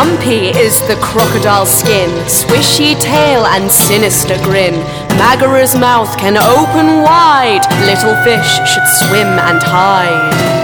Lumpy is the crocodile skin, swishy tail and sinister grin. Magara's mouth can open wide, little fish should swim and hide.